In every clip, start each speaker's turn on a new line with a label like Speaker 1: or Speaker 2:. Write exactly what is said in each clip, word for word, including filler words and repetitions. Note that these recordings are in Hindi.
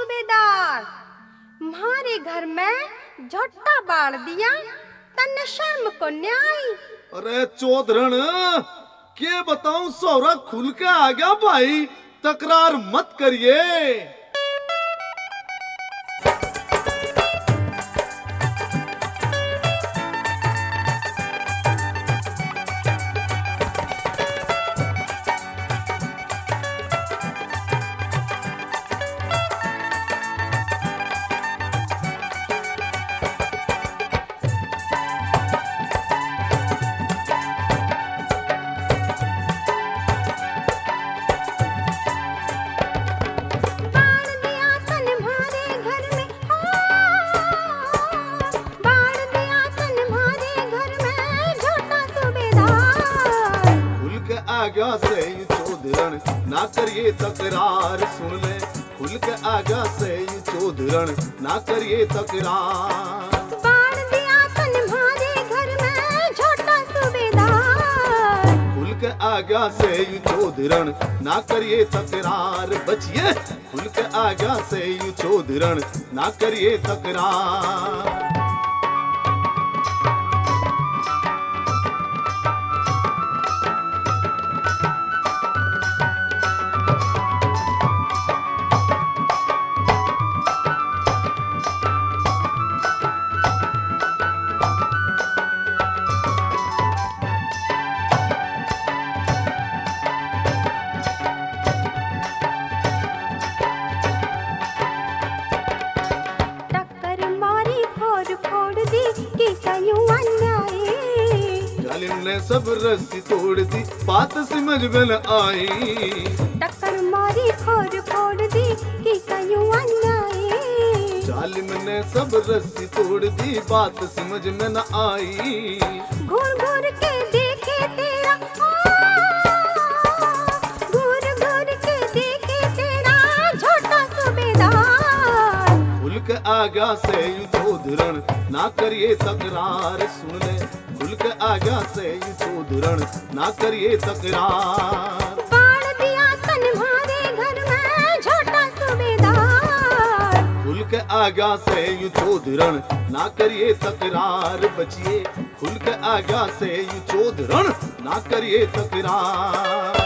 Speaker 1: सूबेदार, म्हारे घर में झोटा बाढ़ दिया, तन्ने शर्म को न्याय।
Speaker 2: अरे चौधरण, के बताऊं, सौरा खुल के आ गया भाई, तकरार मत करिए। आगा से यू चौधरण ना करिए तकरार, सुन ले खुल के आगा से यू चौधरण ना करिए तकरार।
Speaker 1: बाढ़ दिया तन म्हारे घर में झोटा सूबेदार,
Speaker 2: खुल के आगा से यू चौधरण ना करिए तकरार, बचिए खुल के आगा से यू चौधरण ना करिए तकरार। जालिम ने सब रस्सी तोड़ दी, बात समझ में न आई।
Speaker 1: टक्कर मारी फोड़ फोड़ दी, किसा यूं अन्याय।
Speaker 2: जालिम ने सब रस्सी तोड़ दी, बात समझ में न आई।
Speaker 1: घूर घूर के देखे तेरा, घूर घूर के देखे तेरा झोटा सूबेदार।
Speaker 2: खुल के आगा से यू चौधरण ना करिए तकरार, सुन ले खुल के आगा से यू चौधरण ना करिए तकरार।
Speaker 1: बाढ़ दिया तन म्हारे घर में झोटा सूबेदार,
Speaker 2: खुल के आगा से यू चौधरण ना करिए तकरार, बचिए खुल के आगा से यू चौधरण ना करिए तकरार।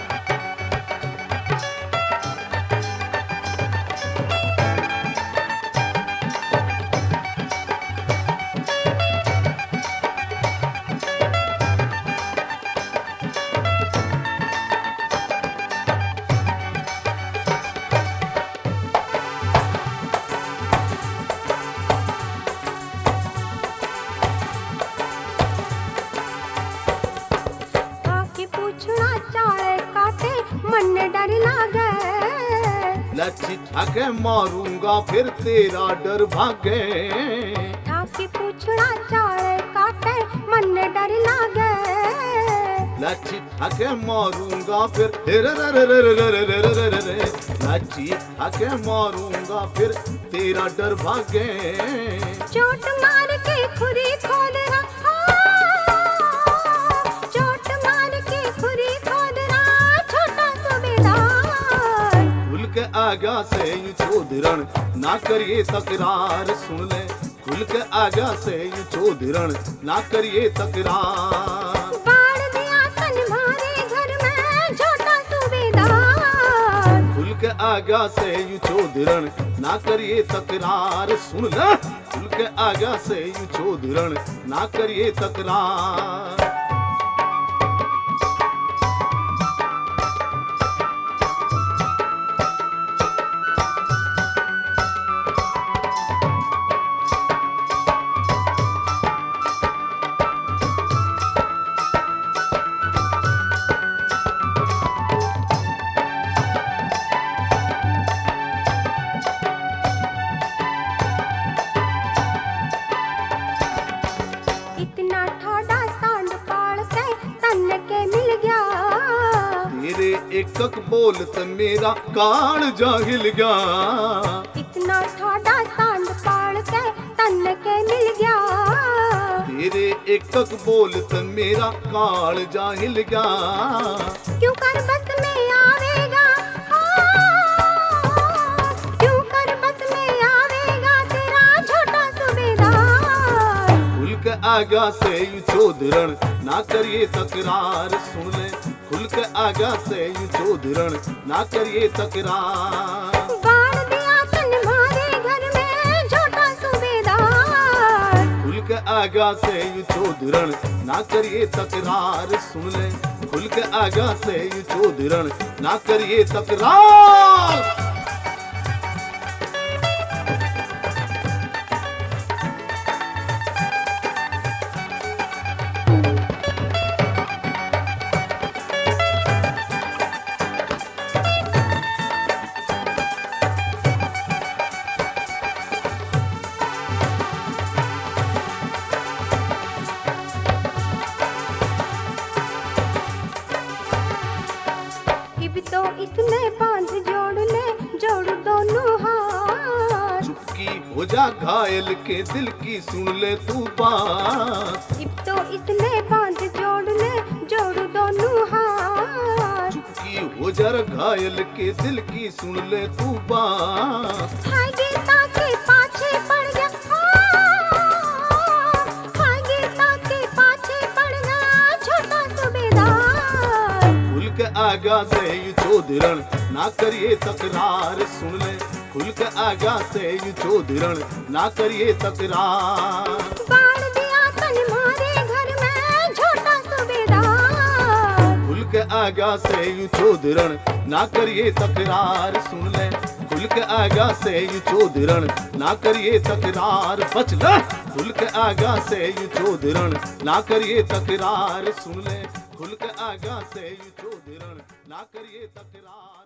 Speaker 2: लच्छी ठाके मारूंगा फिर तेरा डर भागे,
Speaker 1: ठाके पूछड़ा चाले काटे मन डर लागे।
Speaker 2: लच्छी ठाके मारूंगा फिर रे रे रे रे रे रे रे रे रे, लच्छी ठाके मारूंगा फिर तेरा डर भागे।
Speaker 1: चोट मार के खुरी खोद रहा, चोट मार के खुरी खोद रहा छोटा सूबेदार।
Speaker 2: खुल के आगा से यू चौधरण ना करिए तकरार, सुन ले खुल के आगा से यू चौधरण ना करिए तकरार।
Speaker 1: बाढ़ दिया तन म्हारे घर में झोटा सूबेदार,
Speaker 2: खुल के आगा से यू चौधरण ना करिए तकरार, सुन ले खुल के आगा से यू चौधरण ना करिए तकरार।
Speaker 1: इतना ठाडा सांड पाल के तन के मिल गया,
Speaker 2: तेरे एकक बोलत मेरा कान जाहिल गया।
Speaker 1: इतना ठाडा सांड पाल के तन के मिल गया,
Speaker 2: तेरे एकक बोलत मेरा काल जाहिल गया।
Speaker 1: क्यों कर बस में आवेगा, क्यों कर
Speaker 2: आगा से यूं चौधरण ना करिए तकरार सुन ले खुल के आगा से यूं चौधरण ना करिए तकरार
Speaker 1: बाढ़ दिया तन मारे घर में छोटा सूबेदार
Speaker 2: खुल के आगा से यूं चौधरण ना करिए तकरार सुन ले खुल के आगा से यूं चौधरण ना करिए तकरार
Speaker 1: इब तो इसने बांध जोड़ ले जोड़ दोनों हाथ
Speaker 2: चुपकी हो जा घायल के दिल की सुन ले तू बात
Speaker 1: इब तो इसने बांध जोड़ ले जोड़ दोनों हाथ
Speaker 2: चुपकी हो जा घायल के दिल की सुन ले तू बात
Speaker 1: हाय गीता के पाछे पड़ गया हाँ, हाय गीता के पाछे पड़ गया छोटा सूबेदार
Speaker 2: खुल के आगा से यूं चौधरण ना करिए तकरार सुन ले खुल के आगा से यूं चौधरण ना करिए तकरार
Speaker 1: बाढ़ दिया तन मारे घर में छोटा सूबेदार
Speaker 2: खुल के आगा से यूं चौधरण ना करिए तकरार सुन ले खुल के आगा से यूं चौधरण ना करिए तकरार बच ले खुल के आगा से यूं चौधरण ना करिए तकरार सुन ले खुल के आगा से यूं चौधरण ना करिए तकरार